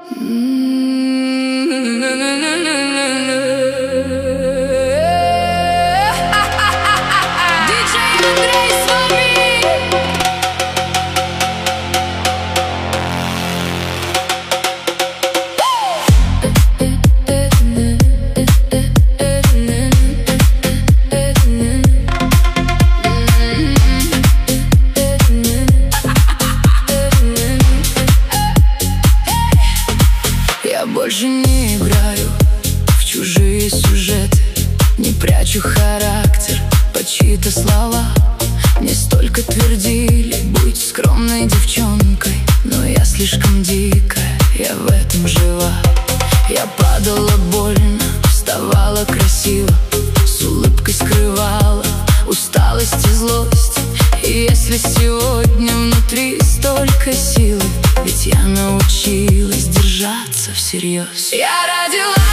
Больше не играю в чужие сюжеты, не прячу характер под чьи-то слова. Мне столько твердили быть скромной девчонкой, но я слишком дикая, я в этом жива. Я падала больно, вставала красиво, с улыбкой скрывала усталость и злость. И если сегодня внутри столько силы, ведь я научилась держаться всерьез. Я родилась